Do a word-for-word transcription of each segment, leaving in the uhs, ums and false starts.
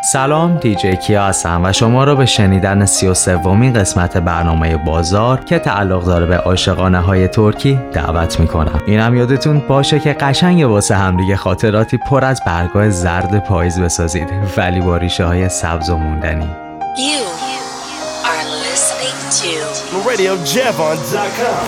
سلام، دیجی کیا هستم و شما رو به شنیدن سی و سومین قسمت برنامه بازار که تعلق داره به عاشقانه های ترکی دعوت میکنم. اینم یادتون باشه که قشنگ واسه همدیگه خاطراتی پر از برگای زرد پاییز بسازید ولی با ریشه های سبز و موندنی. You are listening to radio javon dot com.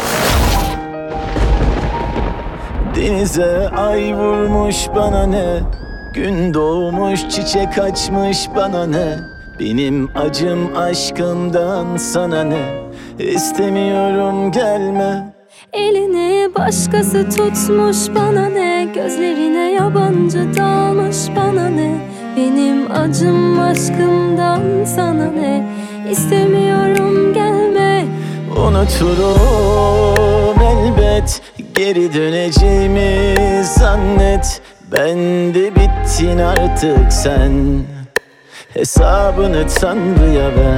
Denize ay vurmuş bana ne, gün doğmuş çiçek açmış bana ne, benim acım aşkımdan sana ne, istemiyorum gelme. Elini başkası tutmuş bana ne, gözlerine yabancı dalmış bana ne, benim acım aşkımdan sana ne, istemiyorum gelme. Unuturum elbet, geri döneceğimi zannet, ben de bittin artık sen, hesabını Tanrı'ya ver.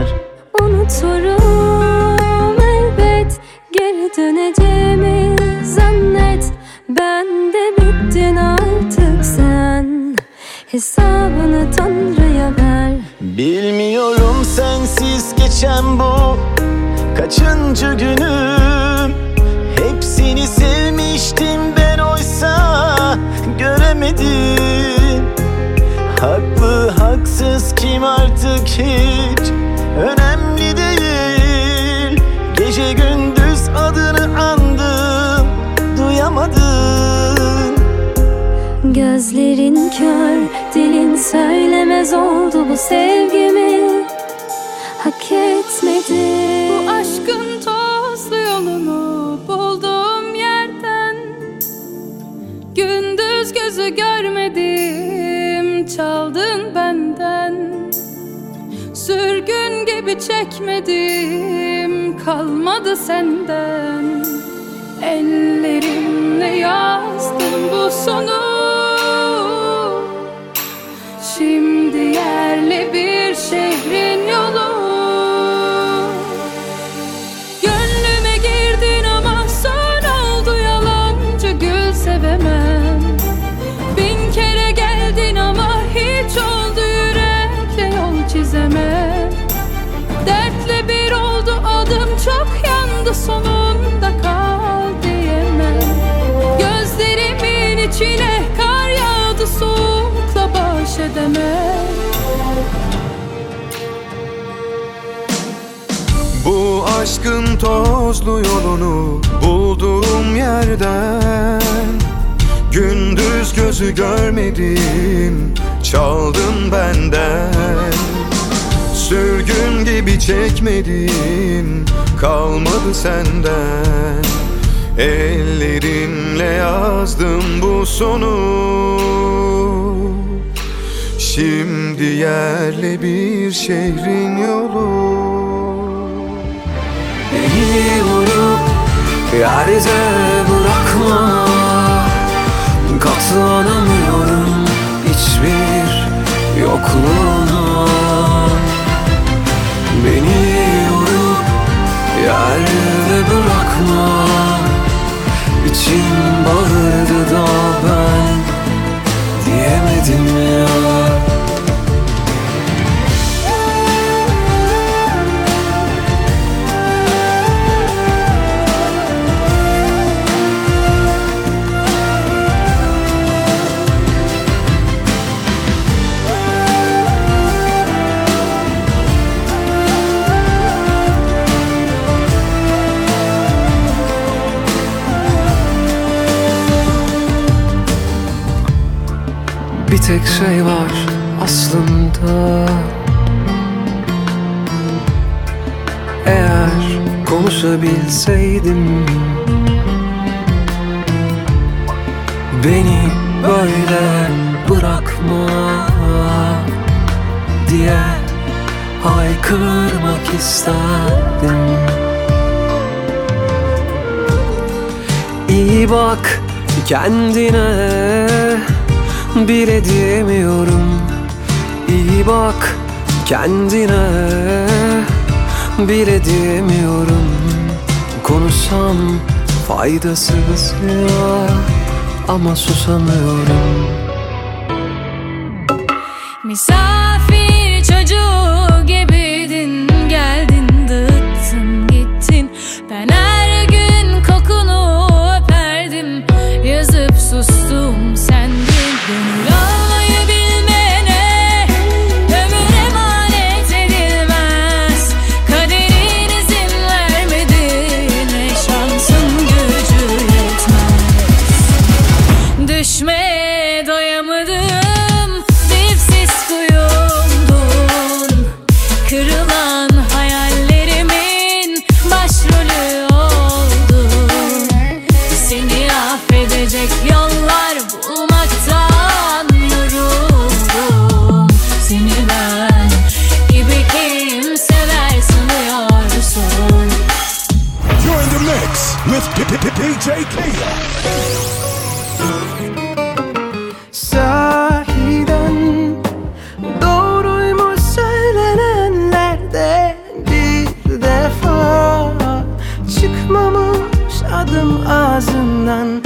Unuturum elbet, geri döneceğimi zannet, ben de bittin artık sen, hesabını Tanrı'ya ver. Bilmiyorum sensiz geçen bu kaçıncı günüm, hepsini sevmiştim ben oysa göremedim. Haklı haksız kim artık hiç önemli değil, gece gündüz adını andım duyamadın. Gözlerin kör, dilin söylemez oldu bu sevgimi, hak etmedi. Bu aşkın tozlu yolunu bulduğum yerden, gündüz gözü görmedim, çaldın benden. Sürgün gibi çekmedim, kalmadı senden. Ellerimle yazdım bu sonu, şimdi yerli bir şehrin yolu. Gönlüme girdin ama son oldu yalancı, gül sevemem. Bin kere geldin ama hiç oldu yürekle yol çizemem. Dertle bir oldu adım, çok yandı sonunda kal diyemem. Gözlerimin içine kar yağdı, soğukla baş edemem. Bu aşkın tozlu yolunu bulduğum yerden, gündüz gözü görmedim, çaldın benden. Sürgün gibi çekmedim, kalmadı senden. Ellerimle yazdım bu sonu, şimdi yerli bir şehrin yolu. Beni vurup yerde bırakma, katlanamıyorum hiçbir yokluğuna. Beni vurup yerde bırakma, İçim bağırdı da ben diyemedim ya. Bir tek şey var aslında, eğer konuşabilseydim, beni böyle bırakma diye haykırmak isterdim. İyi bak kendine, bile diyemiyorum. İyi bak kendine, bile diyemiyorum. Konuşsam faydasız ya, ama susamıyorum. Mi Misafir çocuğu gibiydin, geldin dağıttın gittin. Ben her gün kokunu öperdim, yazıp sustum sendin. Gönül almayı bilmeyene ömür emanet edilmez. Kaderin izin vermedi, ne şansın gücü yetmez. Düşmeye doyamadım, dipsiz kuyumdun. Kırılan hayallerimin başrolü oldun. Seni affedecek yollar bulmaktan yoruldum. Seni ben gibi kim sever sanıyorsun? You're in the mix with D J Killa. Sahiden doğruymuş söylenenlerde, bir defa çıkmamış adım ağzından.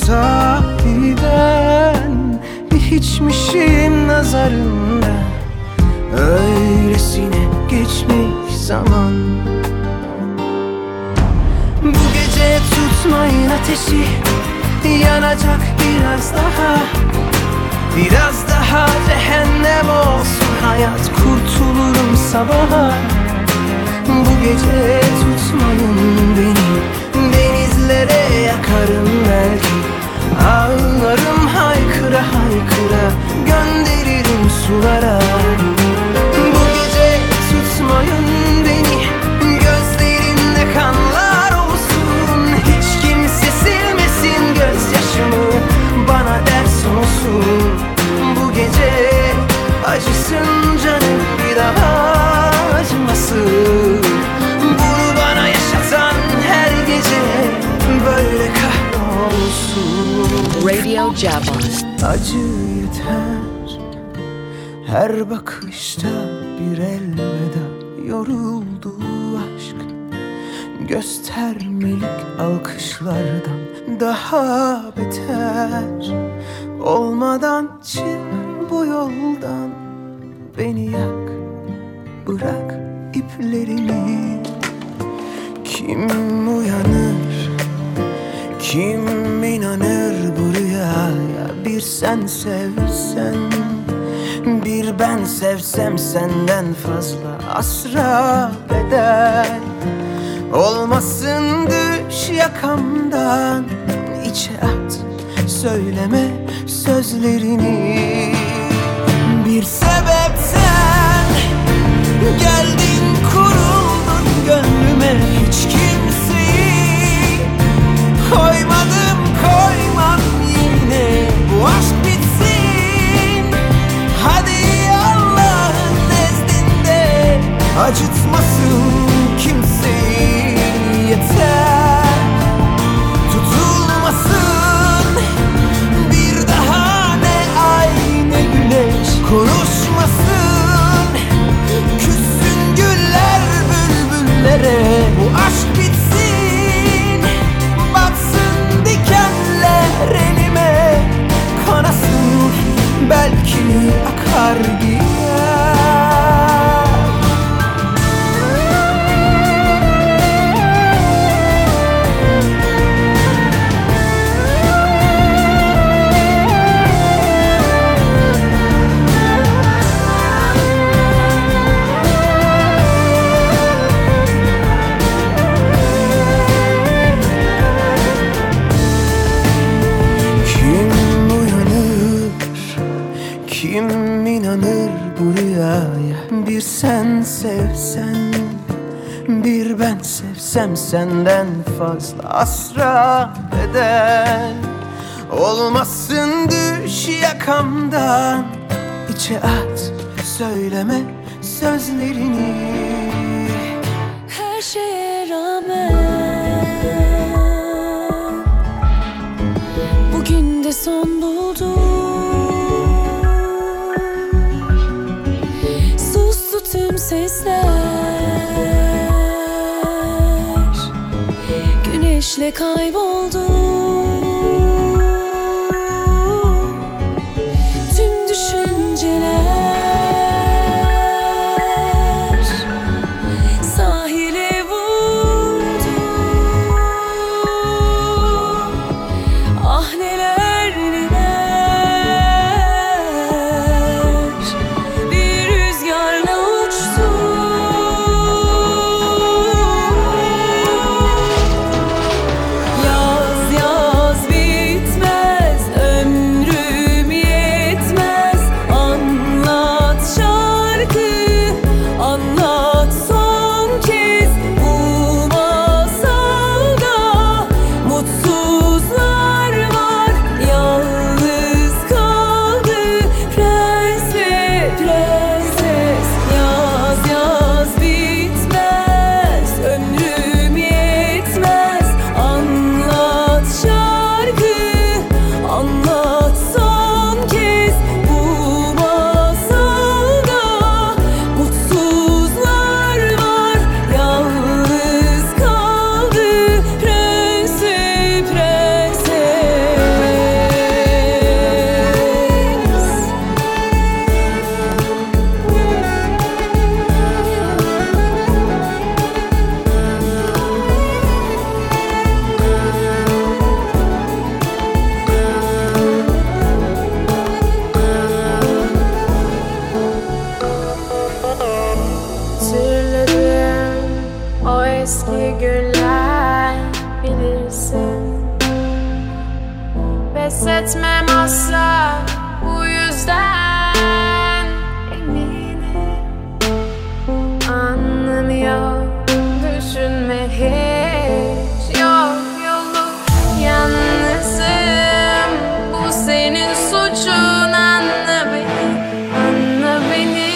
Sahiden bir hiçmişim nazarında, öylesine geçmiş zaman. Bu gece tutmayın ateşi, yanacak biraz daha. Biraz daha cehennem olsun hayat, kurtulurum sabaha. Bu gece tutmayın beni, denizlere yakarım belki. Ağlarım haykıra haykıra, gönderirim sulara. Bu gece tutmayın beni, gözlerimde kanlar olsun. Hiç kimse silmesin gözyaşımı, bana ders olsun. Bu gece acısın canım, bir daha acımasın. Bunu bana yaşatan her gece böyle kahrolsun. Radio Java. Acı yeter, her bakışta bir elveda. Yoruldu aşk, göstermelik alkışlardan daha beter. Olmadan çık bu yoldan, beni yak, bırak iplerini. Kim uyanır, kim inanır bu rüyaya? Bir sen sevsen, bir ben sevsem senden fazla asra bedel. Olmasın düş yakamdan, içe at, söyleme sözlerini. Bir sebepten geldin, kuruldun gönlüme. Hiç kimseyi koymadım, koymam yine. Bu aşk bitsin, hadi Allah'ın nezdinde. Acıtmasın kimseyi, yeter. Tutulmasın bir daha ne ay ne güneş. Konuşmasın, küssün güller bülbüllere. Bu aşk bitsin, batsın dikenler elime. Kanasın, belki akar gider. Kim inanır bu rüyaya? Bir sen sevsen, bir ben sevsem senden fazla asra bedel. Olmasın düş yakamdan, içe at, söyleme sözlerini. Her şeye rağmen bugün de son buldu. Sustu tüm sesler, güneşle kayboldu. Tüm düşünceler Hatırladım o eski günler, bilirsin. Pes etmem asla bu yüzden, eminim. Anlamıyor, düşünme hiç, yok yolu yalnızım. Bu senin suçun, anla beni, anla beni.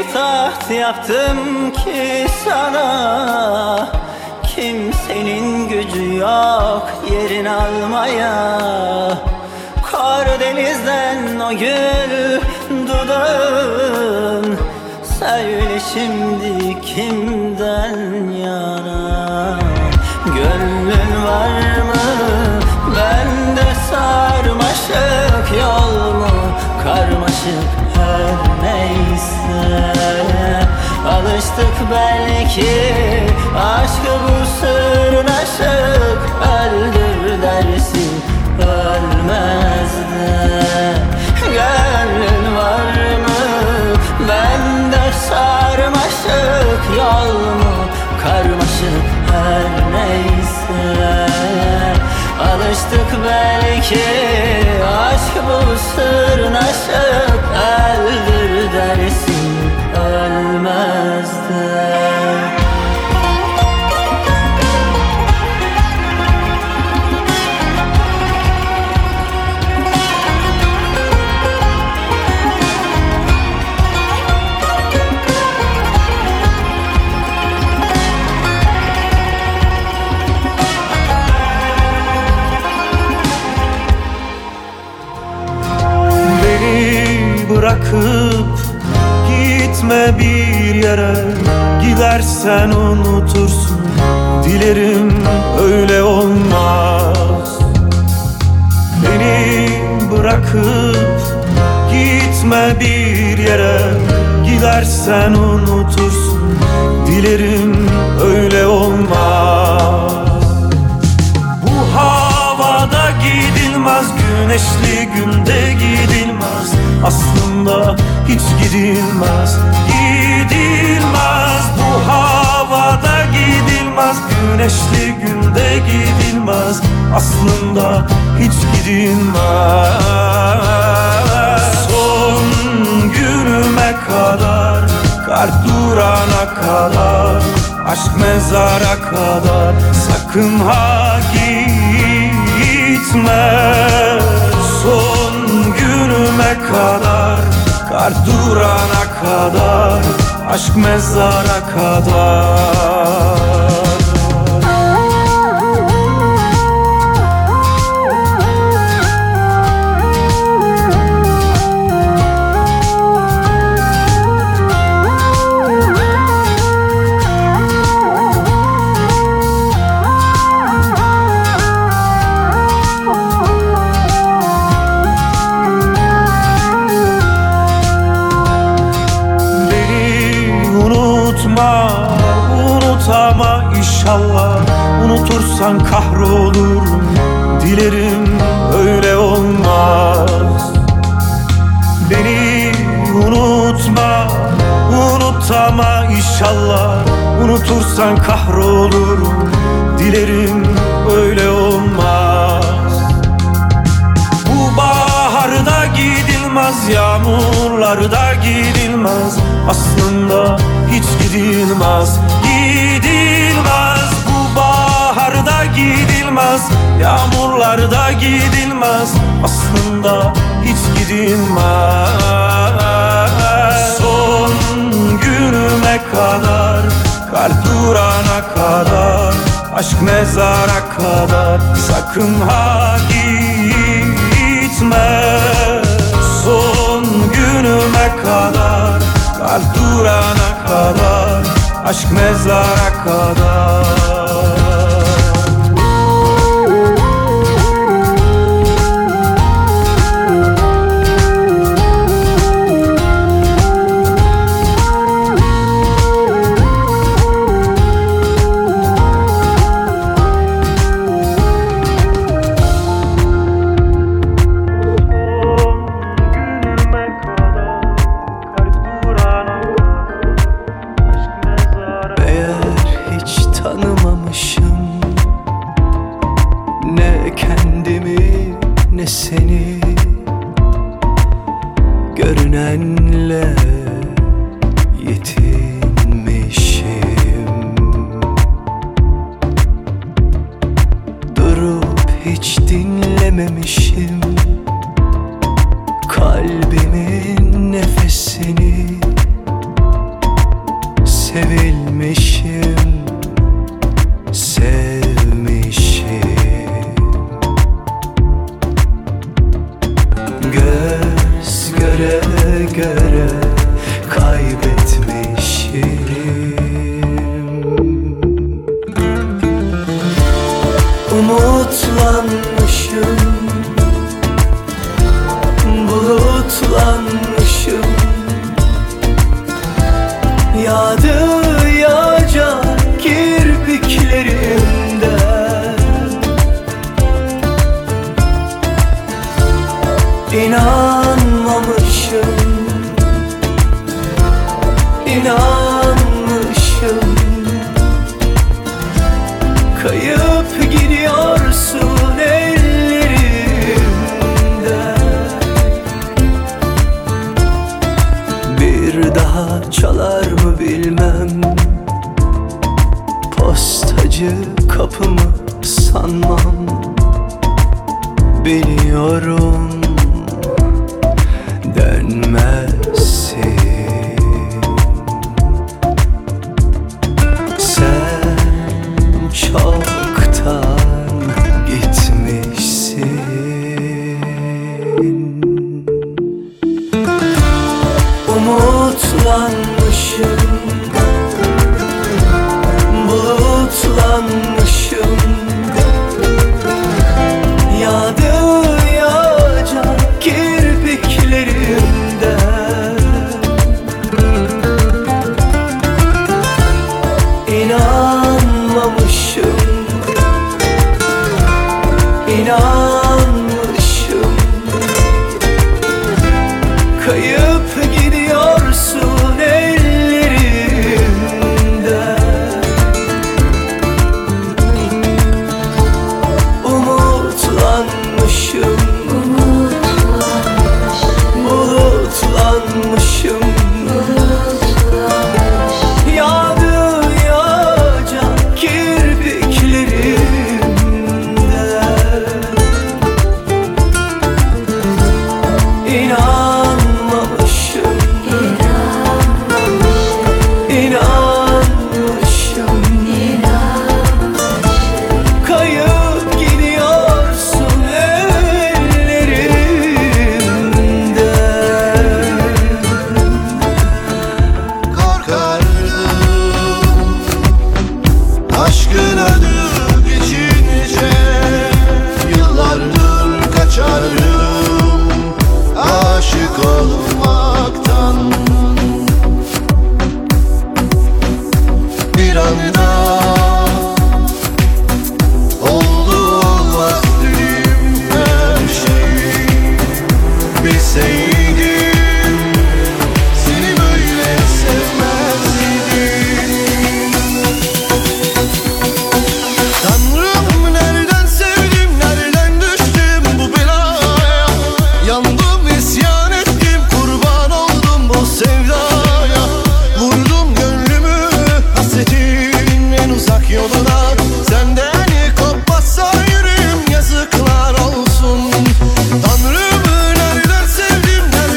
taht yaptım ki sana, kimsenin gücü yok yerini almaya. Karadeniz'den o gül dudağın, söyle şimdi kimden yana? Gönlün var mı bende sarmaşık, yol mu karmaşık her neyse. Alıştık belki aşkı bu sırnaşık, öldür dersin ölmez de. Gönlün var mı bende sarmaşık, yol mu karmaşık her neyse. Alıştık belki aşk bu sırnaşık, öldür dersin ölmez de. Bırakıp gitme bir yere, gidersen unutursun. Dilerim öyle olmaz. Beni bırakıp gitme bir yere, gidersen unutursun. Dilerim öyle olmaz. Bu havada gidilmez, güneşli günde gidilmez. Aslında hiç gidilmez, gidilmez. Bu havada gidilmez, güneşli günde gidilmez. Aslında hiç gidilmez. Son günüme kadar, kalp durana kadar, aşk mezara kadar, sakın ha gitme. Son günüme kadar, kalp durana kadar, aşk mezara kadar. Unutama inşallah, unutursan kahrolurum. Dilerim öyle olmaz. Beni unutma, unutama inşallah, unutursan kahrolurum. Dilerim öyle olmaz. Bu baharda gidilmez, yağmurlarda gidilmez. Aslında hiç gidilmez, gidilmez. Bu baharda gidilmez, yağmurlarda gidilmez. Aslında hiç gidilmez. Son günüme kadar, kalp durana kadar, aşk mezara kadar, sakın ha gitme. Son günüme kadar, kalp durana kadar, aşk mezara kadar. Görünenle yetinmişim, durup hiç dinlememişim kalbimin nefesini. göre göre kaybetmişim. Umutlanmışım, bulutlanmışım. Yağdı yağacak kirpiklerimde. İnanmamışım, inanmışım. Kayıp gidiyorsun ellerimde. Bir daha çalar mı bilmem, postacı kapımı sanmam. Biliyorum dönmezsin. Sen çoktan gitmişsin. Umutlanmışım, bulutlanmışım. Yağdı yağacak kirpiklerimde. İnanmamışım, inanmışım. Kayıp gidiyorsun ellerimde. Umutlanmışım, bulutlanmışım. Yağdı yağacak kirpiklerimde. İnanmamışım, inanmışım. Kayıp gidiyorsun ellerimde. Korkardım aşkın adı geçince, yıllardır kaçardım aşık olmaktan. Bir anda oldu olmaz dedim her şeyi. Bilseydim seni böyle sevmezdim. Tanrım, nereden sevdim, nereden düştüm bu belaya? Yandım, isyan ettim, kurban oldum bu sevdaya. Vurdum gönlümü hasretin en uzak yoluna. Senden kopmazsa yüreğim yazıklar olsun. Tanrım, nereden sevdim, nereden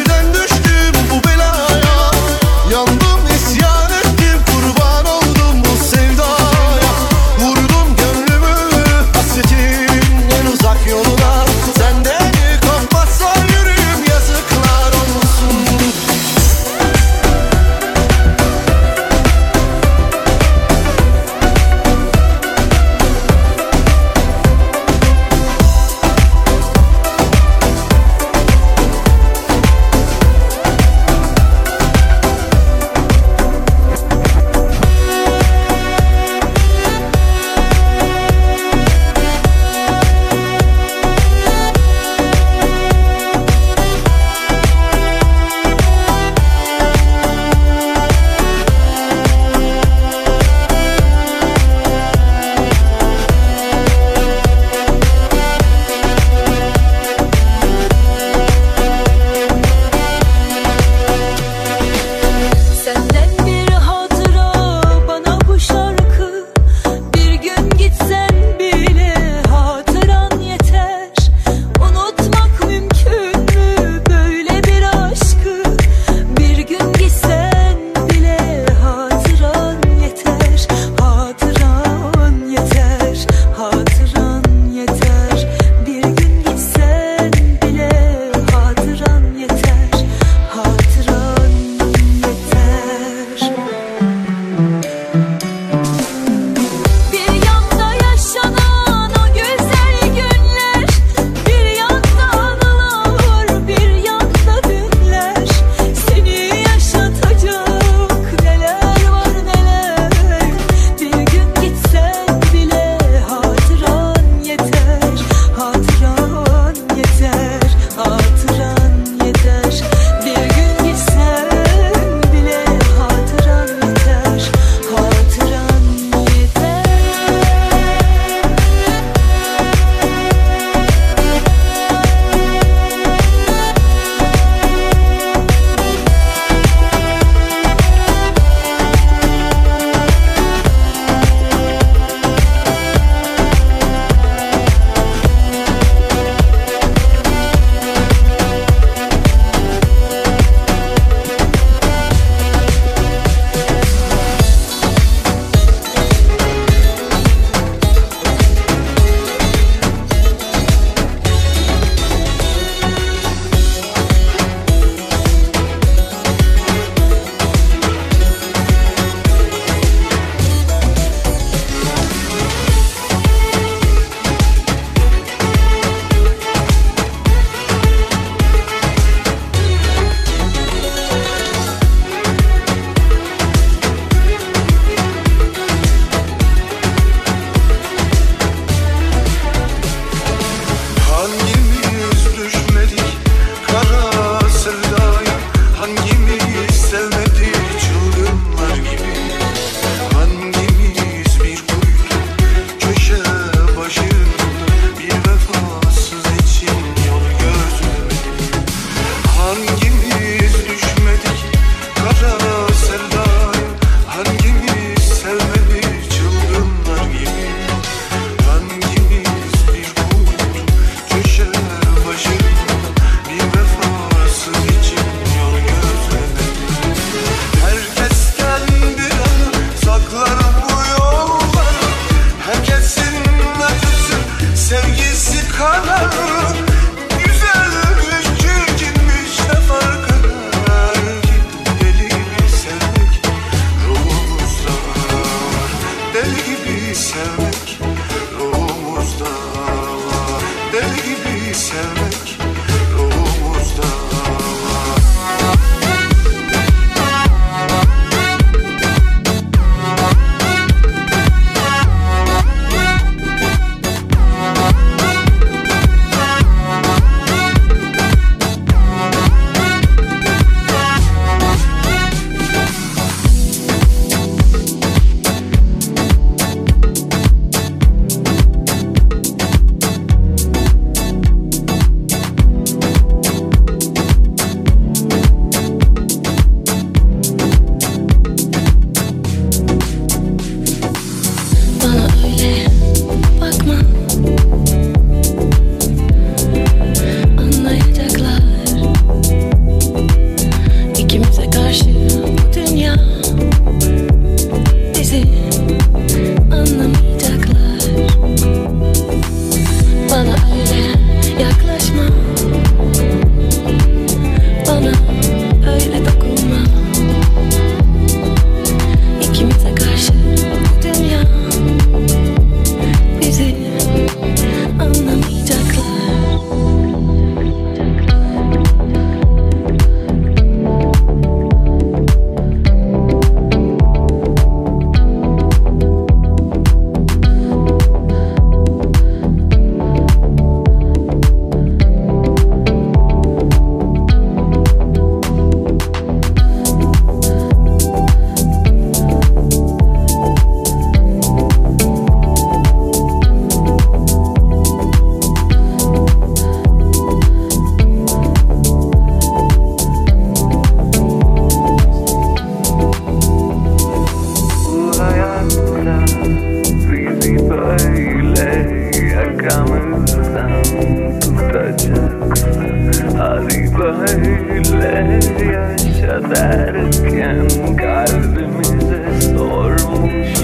derken kalbimize sormuş.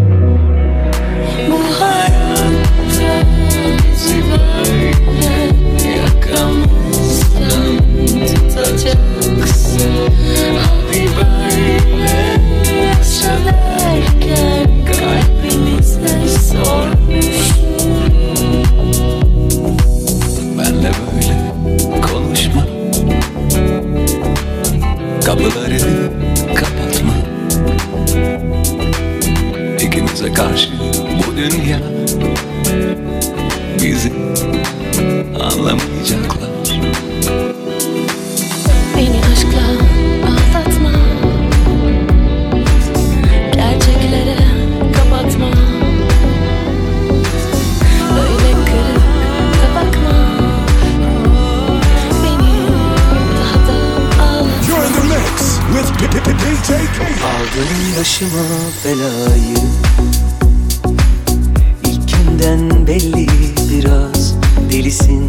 Bu hayatta bizi böyle yakamızdan tutacaksın. Abi böyle yaşa derken kalbimize sormuş. Benle böyle konuşma, kapıları kapatma. İkimize karşı bu dünya, bizi anlamayacaklar. Beni aşkla aldatma, gerçeklere kapatma. Böyle kırık da bakma, beni daha da ağlatma. You're in the mix with D J K. Aldım başıma belayı, İlkinden belli biraz delisin,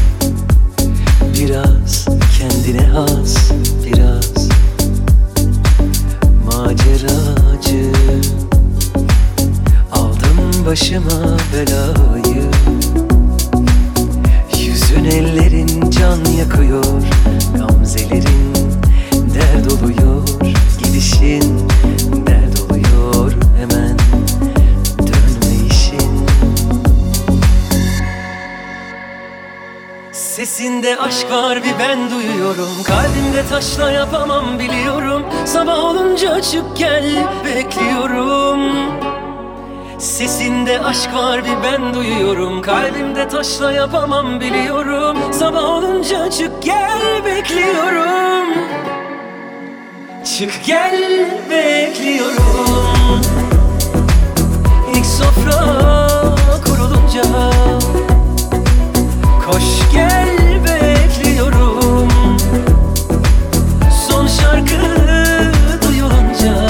biraz kendine has, biraz maceracı. Aldım başıma belayı, yüzün ellerin can yakıyor, gamzelerin dert oluyor, gidişin dert oluyor, hemen dönme işin. Sesinde aşk var bir ben duyuyorum, kalbimde taşla yapamam biliyorum. Sabah olunca çık gel bekliyorum. Sesinde aşk var bir ben duyuyorum, kalbimde taşla yapamam biliyorum. Sabah olunca çık gel bekliyorum. Çık gel bekliyorum. İlk sofra kurulunca koş gel bekliyorum. Son şarkı duyulunca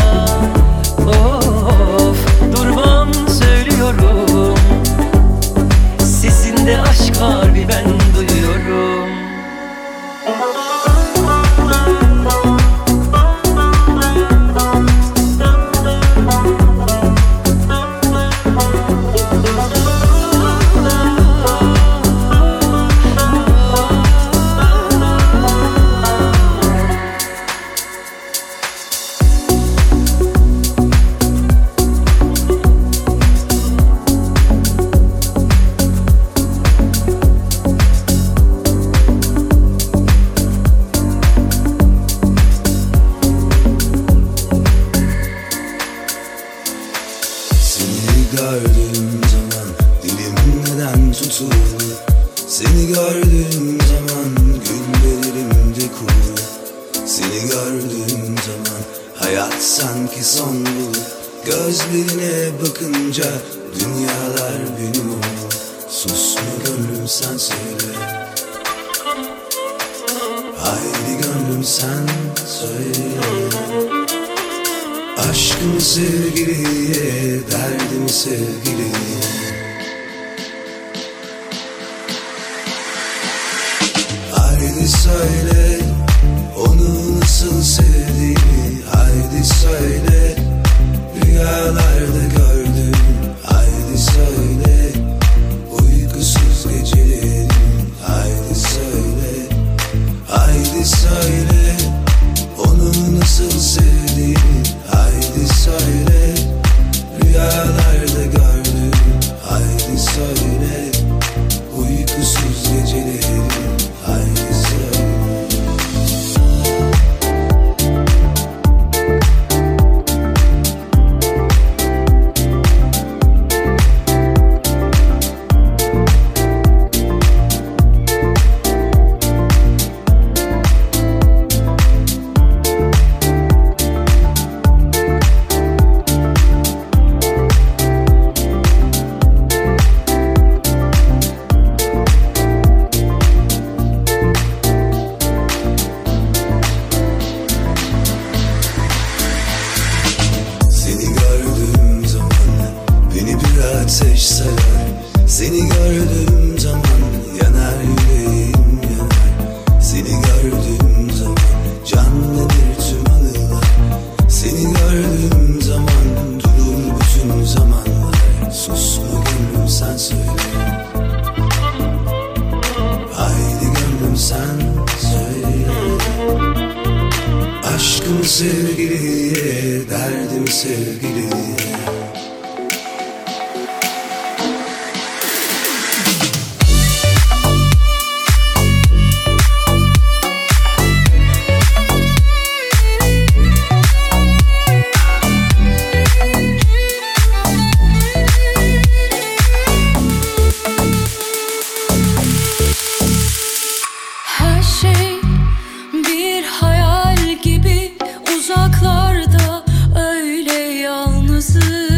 of durmam söylüyorum. Sesinde aşk var bir ben duyuyorum. gördüğüm zaman dilim neden tutulur? Seni gördüğüm zaman güllerimde kurur. Seni gördüğüm zaman hayat sanki son bulur. Gözlerine bakınca dünyalar benim olur. Sus mu gönlüm sen söyle. Haydi gönlüm sen söyle. Aşkımı sevgiliye, derdimi sevgiliye. Haydi söyle, onu nasıl sevdiğimi. Haydi söyle, rüyalarda gördüm. Haydi söyle, uykusuz gecelerim. Haydi söyle, haydi söyle, onu nasıl sevdiğimi. Haydi söyle, rüyalarda gördüm. Haydi söyle, uykusuz gecelerim. Haydi söyle. Borcum sevgiliye, derdim sevgiliye. Her şey bir hayal gibi uzaklarda, öyle yalnızım.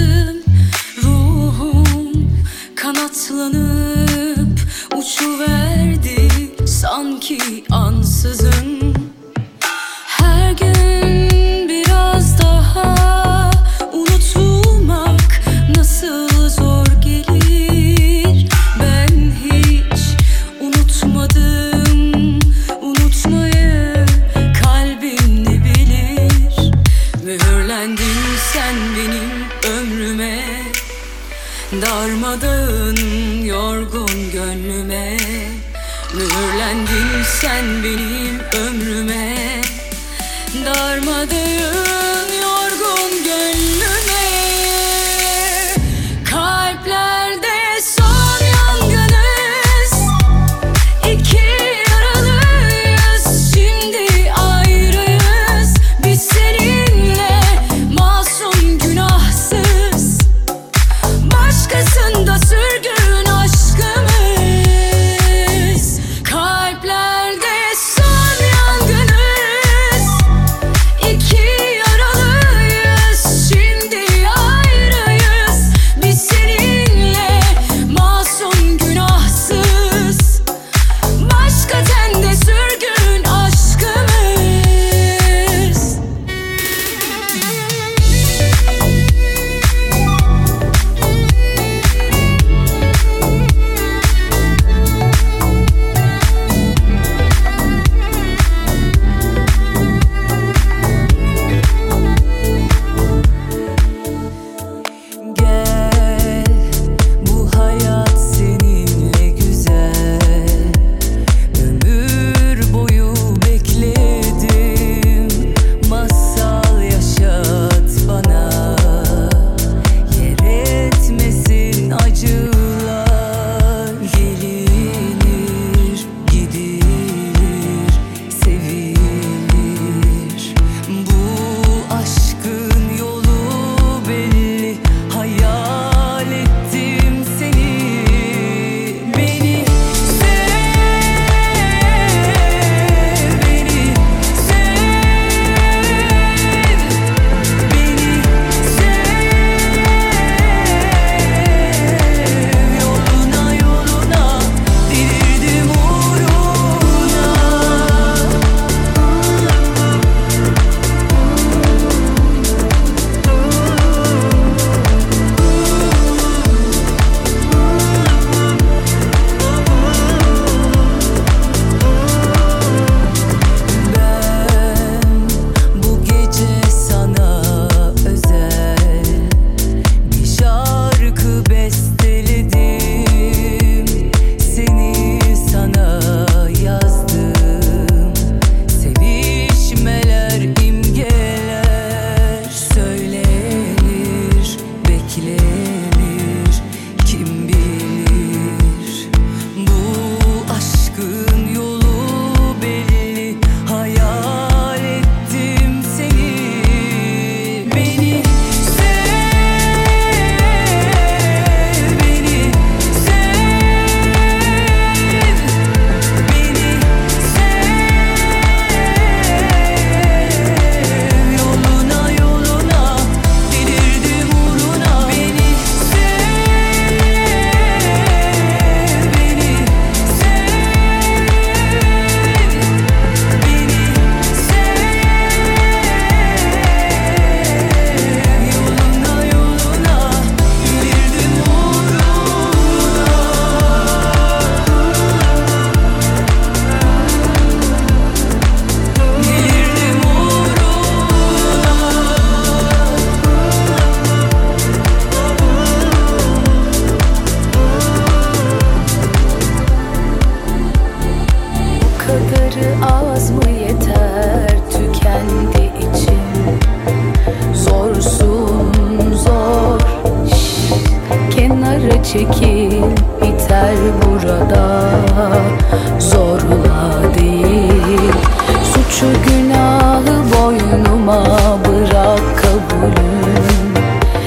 günahı boynuma bırak kabulüm.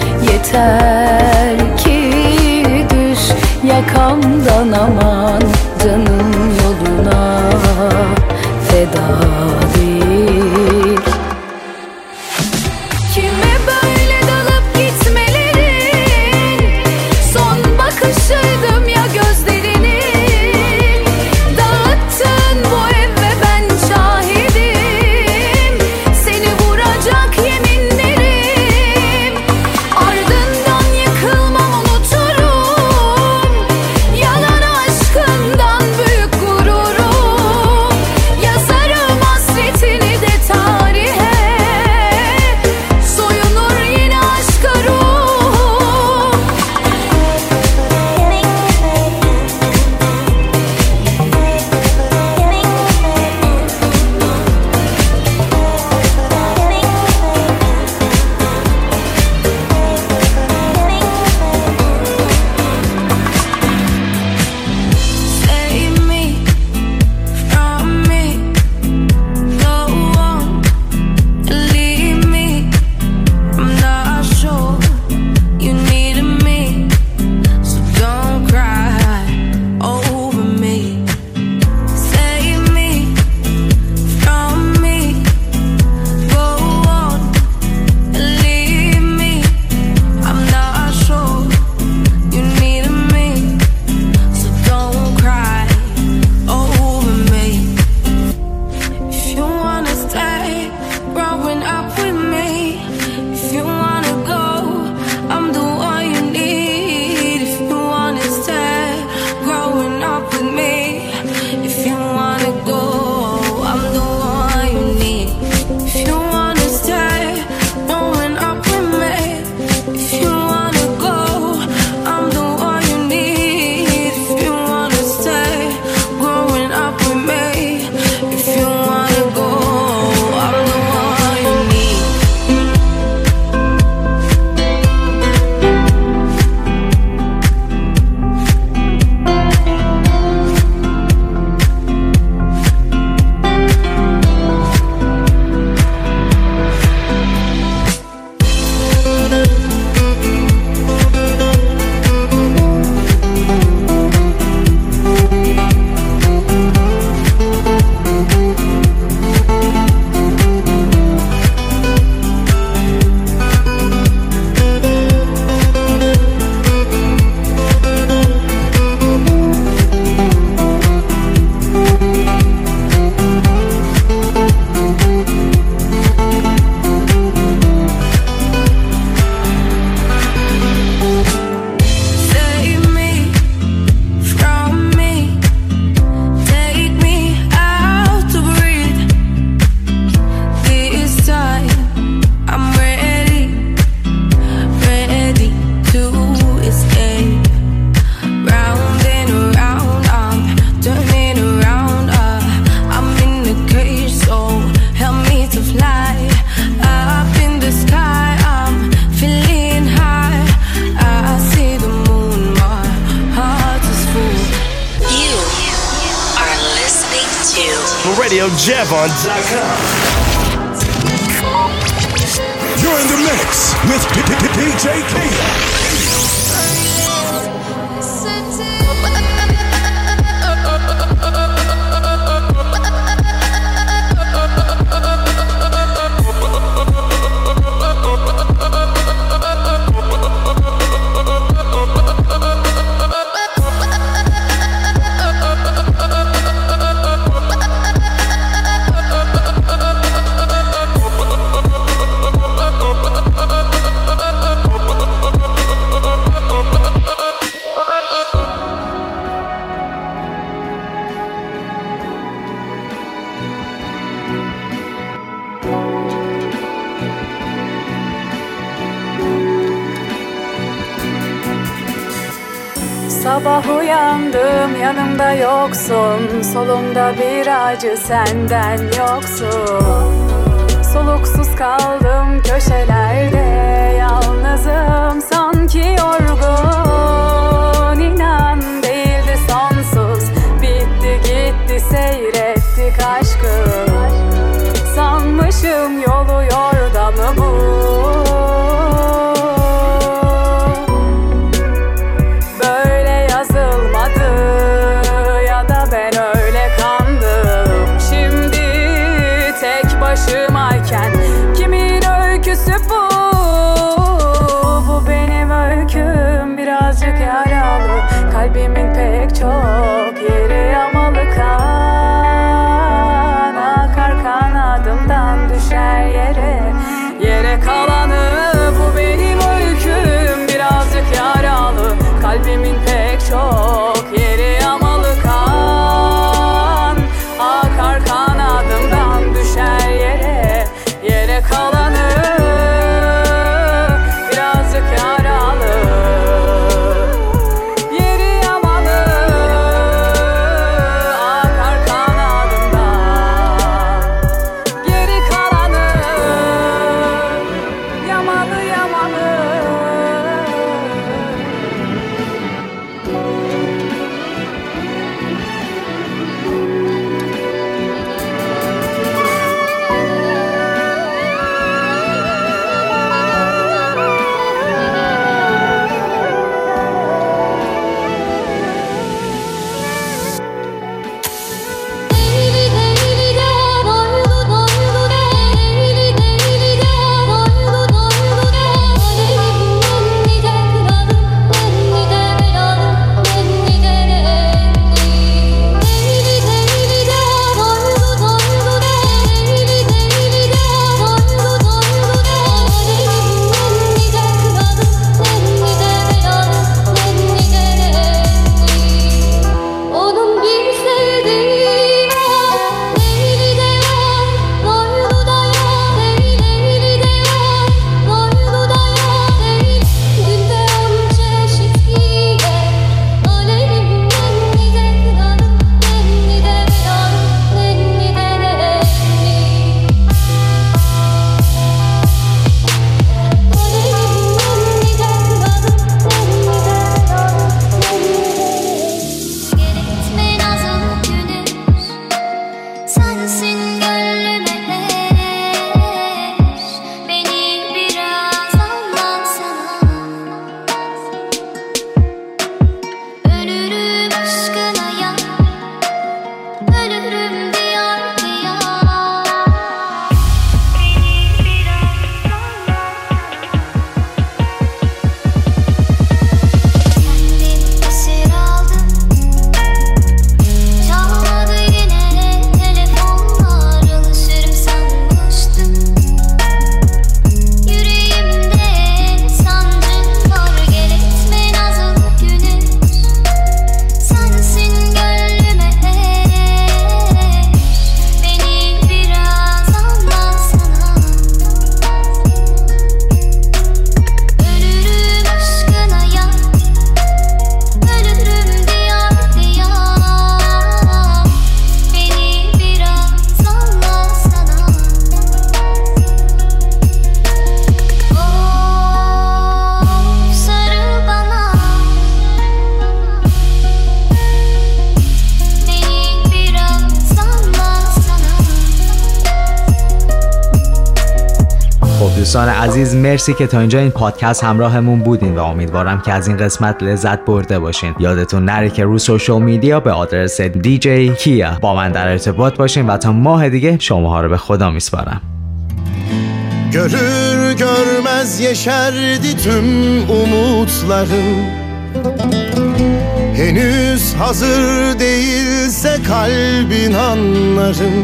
Yeter ki düş yakamdan, aman canım yoluna feda değil. Kime böyle dalıp gitmelerin son bakışıydım ya gözlerinin. Dağıttın bu ev ve ben şahidim, seni vuracak yeminlerim. Ardından yıkılmam, unuturum yalan aşkından büyük gururum. Yazarım hasretini de tarihe, soyunur yine aşka ruhum. Save me from me, go on and leave me. I'm not sure you needed me, so don't cry over me. Save me from me, go on and leave me. I'm not sure you needed me, so don't cry over me. If you wanna stay growing up with me, if you wanna go, I'm the one you need. If you wanna stay growing up with me, if you wanna go, I'm the one you need. If you wanna stay growing up with me, if you wanna go, I'm the one you need. If you wanna stay growing up with me, if you wanna go, I'm the one you need. Save me from me, take me out to breathe. This time I'm ready, ready to escape. Round and around, I'm turning around. uh, I'm in the cage, so help me to fly. Up in the sky, I'm feeling high. I see the moon, my heart is full. You are listening to Radio Javon dot com. You're in the mix with D J Kaya. Sabah uyandım, yanımda yoksun. Solumda bir acı, senden yoksun. Soluksuz kaldım köşelerde, yalnızım sanki yorgun. İnan değildi sonsuz, bitti gitti seyrettik aşkı. San adım yolu yordamı bu. Böyle yazılmadı ya da ben öyle kandım. Şimdi tek başımayken kimin öyküsü bu? Bu benim öyküm, birazcık yaralı. Kalbimin pek çok yeri yamalı kan. Akar kanadımdan düşer yere, yere kalanı. Bu benim öyküm, birazcık yaralı. Kalbimin pek çok yeri yamalı kan. Akar kanadımdan düşer yere, yere kalanı. Birazcık yaralı, yeri yamalı. Akar kanadımdan, geri kalanı. Yamalı yamalı. Onun bir sevdiği var, Leyli de var, Boylu da ya, Leyli de var, Boylu da ya, Leyli. Günde on çeşit giyer, alevimden gider kanım, nenni de beyanım, nenni de nenni. Alevimden gider kanım, nenni de beyanım, nenni de. Gitme nazım güneş, sensin gönlüme eş. Beni biraz anlatsana. Ölürüm aşkına ya, ölürüm diyar diyar. Beni biraz anlatsana. Kendimi esir aldım. Çalmadı yine telefonlar, alışırım sanmıştım. Yüreğimde sancın var, gel etme nazım güneş. Sensin gönlüme eş. Beni biraz anlatsana. Ölürüm aşkına ya, ölürüm diyar diyar. Beni biraz anlatsana. Oh, sarıl bana. Beni biraz anlatsana. خب دوستان عزیز، مرسی که تا اینجا این پادکست همراهمون بودین و امیدوارم که از این قسمت لذت برده باشین. یادتون نره که رو سوشال میدیا به آدرس دی جی کیا با من در ارتباط باشین و تا ماه دیگه شماها رو به خدا میسپارم. Görür görmez yeşerdi tüm umutlarım. Henüz hazır değilse kalbin anlarım.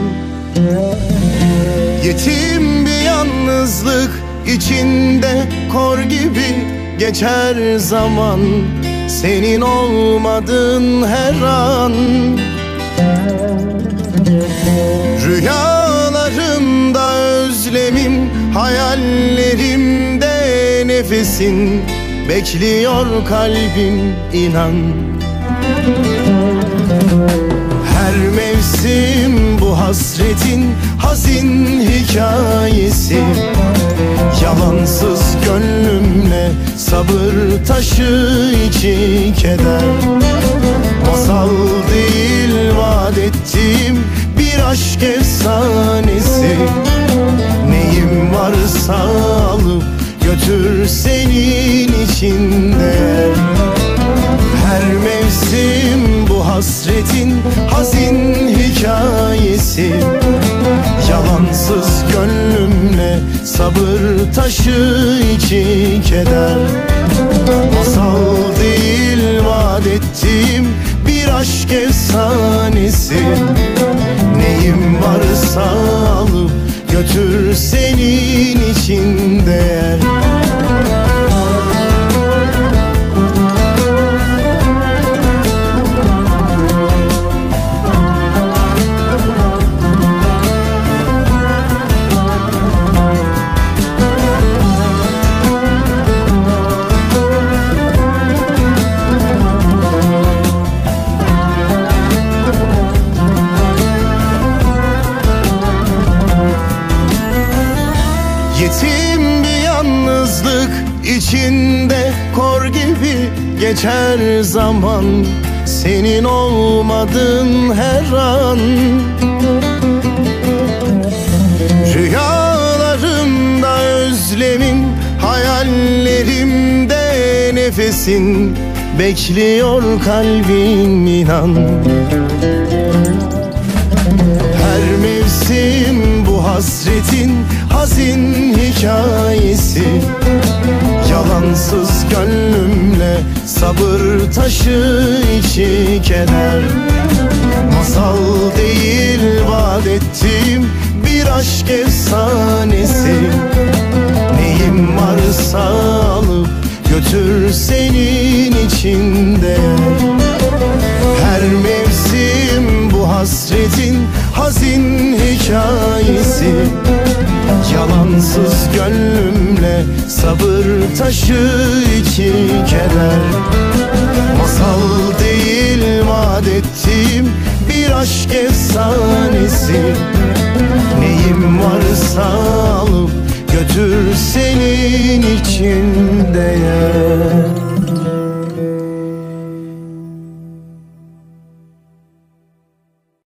Yetim bir yalnızlık içinde kor gibi geçer zaman. Senin olmadığın her an. Rüyalarımda özlemim, hayallerimde nefesin. Bekliyor kalbim, inan. Her mevsim bu hasretin hazin hikayesi. Yalansız gönlümle sabır taşı içi keder. Masal değil vaat ettiğim bir aşk efsanesi. varsa alıp götür senin içinde. Her mevsim bu hasretin hazin hikayesi. Yalansız gönlümle sabır taşı içi keder. Masal değil vaat ettiğim bir aşk efsanesi. Neyim varsa alıp götür senin için değer. Yetim bir yalnızlık içinde kor gibi geçer zaman. Senin olmadın her an. Rüyalarımda özlemin, hayallerimde nefesin. Bekliyor kalbim inan. Her mevsim bu hasretin hazin hikayesi. Yalansız gönlümle sabır taşı içi keder. Masal değil vaat ettiğim bir aşk efsanesi. Neyim varsa alıp götür senin içinde. Her mevsim bu hasretin hazin hikayesi. Yalansız gönlümle sabır taşı içi keder. Masal değil vaat ettiğim bir aşk efsanesi. Neyim varsa alıp götür senin için değer.